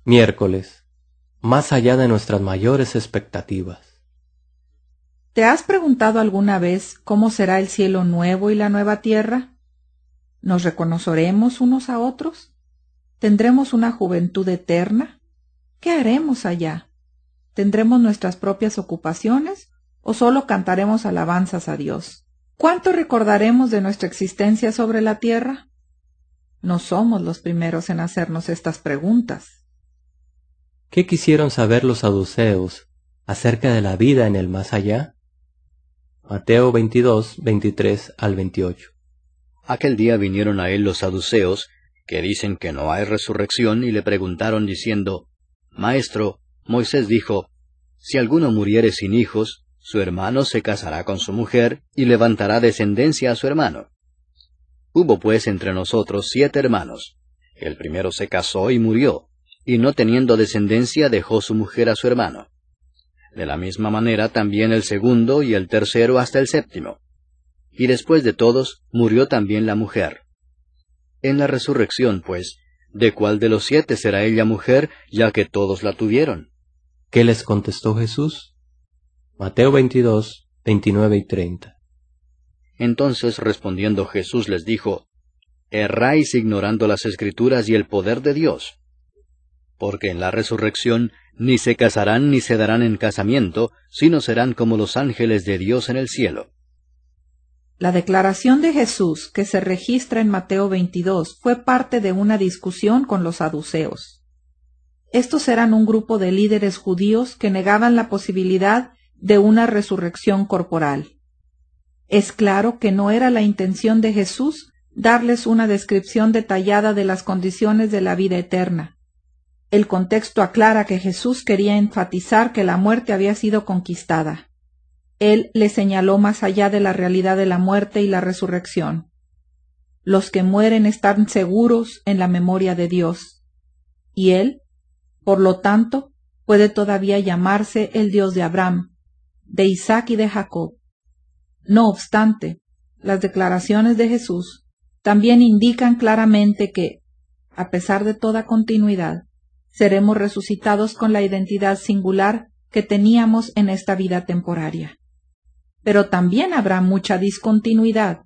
Miércoles. Más allá de nuestras mayores expectativas. ¿Te has preguntado alguna vez cómo será el cielo nuevo y la nueva tierra? ¿Nos reconoceremos unos a otros? ¿Tendremos una juventud eterna? ¿Qué haremos allá? ¿Tendremos nuestras propias ocupaciones o solo cantaremos alabanzas a Dios? ¿Cuánto recordaremos de nuestra existencia sobre la tierra? No somos los primeros en hacernos estas preguntas. ¿Qué quisieron saber los saduceos acerca de la vida en el más allá? Mateo 22, 23 al 28. Aquel día vinieron a él los saduceos, que dicen que no hay resurrección, y le preguntaron diciendo: Maestro, Moisés dijo: Si alguno muriere sin hijos, su hermano se casará con su mujer, y levantará descendencia a su hermano. Hubo pues entre nosotros 7 hermanos. El primero se casó y murió, y no teniendo descendencia dejó su mujer a su hermano. De la misma manera también el segundo y el tercero hasta el séptimo. Y después de todos murió también la mujer. En la resurrección, pues, ¿de cuál de los 7 será ella mujer, ya que todos la tuvieron? ¿Qué les contestó Jesús? Mateo 22, 29 y 30. Entonces respondiendo Jesús les dijo: Erráis ignorando las Escrituras y el poder de Dios. Porque en la resurrección ni se casarán ni se darán en casamiento, sino serán como los ángeles de Dios en el cielo. La declaración de Jesús que se registra en Mateo 22 fue parte de una discusión con los saduceos. Estos eran un grupo de líderes judíos que negaban la posibilidad de una resurrección corporal. Es claro que no era la intención de Jesús darles una descripción detallada de las condiciones de la vida eterna. El contexto aclara que Jesús quería enfatizar que la muerte había sido conquistada. Él le señaló más allá de la realidad de la muerte y la resurrección. Los que mueren están seguros en la memoria de Dios. Y Él, por lo tanto, puede todavía llamarse el Dios de Abraham, de Isaac y de Jacob. No obstante, las declaraciones de Jesús también indican claramente que, a pesar de toda continuidad, seremos resucitados con la identidad singular que teníamos en esta vida temporaria. Pero también habrá mucha discontinuidad.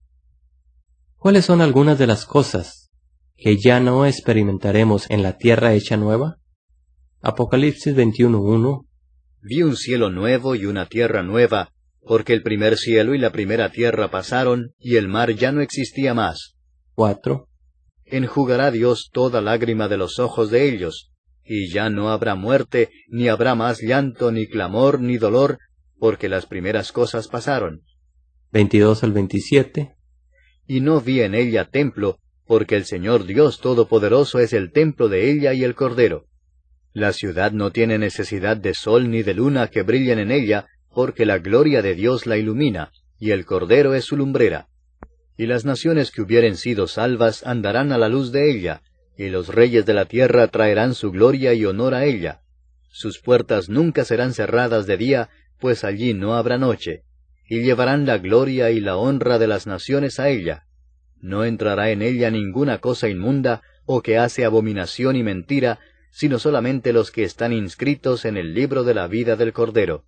¿Cuáles son algunas de las cosas que ya no experimentaremos en la tierra hecha nueva? Apocalipsis 21:1. Vi un cielo nuevo y una tierra nueva, porque el primer cielo y la primera tierra pasaron, y el mar ya no existía más. 4. Enjugará Dios toda lágrima de los ojos de ellos, y ya no habrá muerte, ni habrá más llanto, ni clamor, ni dolor, porque las primeras cosas pasaron. 22 al 27. Y no vi en ella templo, porque el Señor Dios Todopoderoso es el templo de ella y el Cordero. La ciudad no tiene necesidad de sol ni de luna que brillen en ella, porque la gloria de Dios la ilumina, y el Cordero es su lumbrera. Y las naciones que hubieren sido salvas andarán a la luz de ella, y los reyes de la tierra traerán su gloria y honor a ella. Sus puertas nunca serán cerradas de día, pues allí no habrá noche, y llevarán la gloria y la honra de las naciones a ella. No entrará en ella ninguna cosa inmunda, o que hace abominación y mentira, sino solamente los que están inscritos en el libro de la vida del Cordero.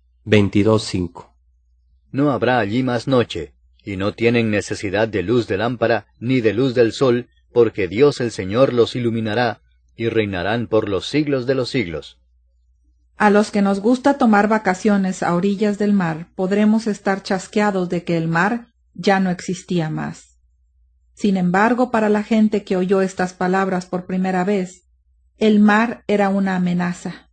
22:5. No habrá allí más noche, y no tienen necesidad de luz de lámpara, ni de luz del sol, porque Dios el Señor los iluminará, y reinarán por los siglos de los siglos. A los que nos gusta tomar vacaciones a orillas del mar, podremos estar chasqueados de que el mar ya no existía más. Sin embargo, para la gente que oyó estas palabras por primera vez, el mar era una amenaza.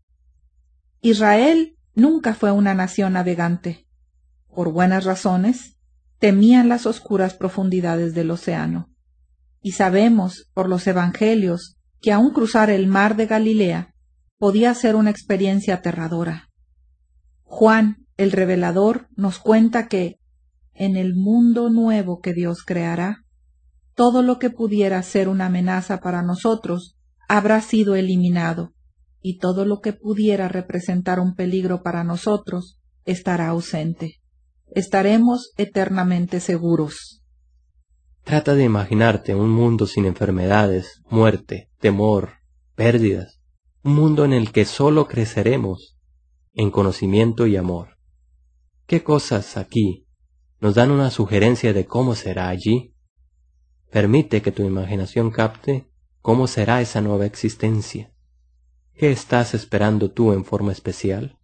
Israel nunca fue una nación navegante. Por buenas razones, temían las oscuras profundidades del océano. Y sabemos, por los evangelios, que aún cruzar el mar de Galilea podía ser una experiencia aterradora. Juan, el revelador, nos cuenta que, en el mundo nuevo que Dios creará, todo lo que pudiera ser una amenaza para nosotros habrá sido eliminado, y todo lo que pudiera representar un peligro para nosotros estará ausente. Estaremos eternamente seguros. Trata de imaginarte un mundo sin enfermedades, muerte, temor, pérdidas. un mundo en el que solo creceremos en conocimiento y amor. ¿Qué cosas aquí nos dan una sugerencia de cómo será allí? Permite que tu imaginación capte cómo será esa nueva existencia. ¿Qué estás esperando tú en forma especial?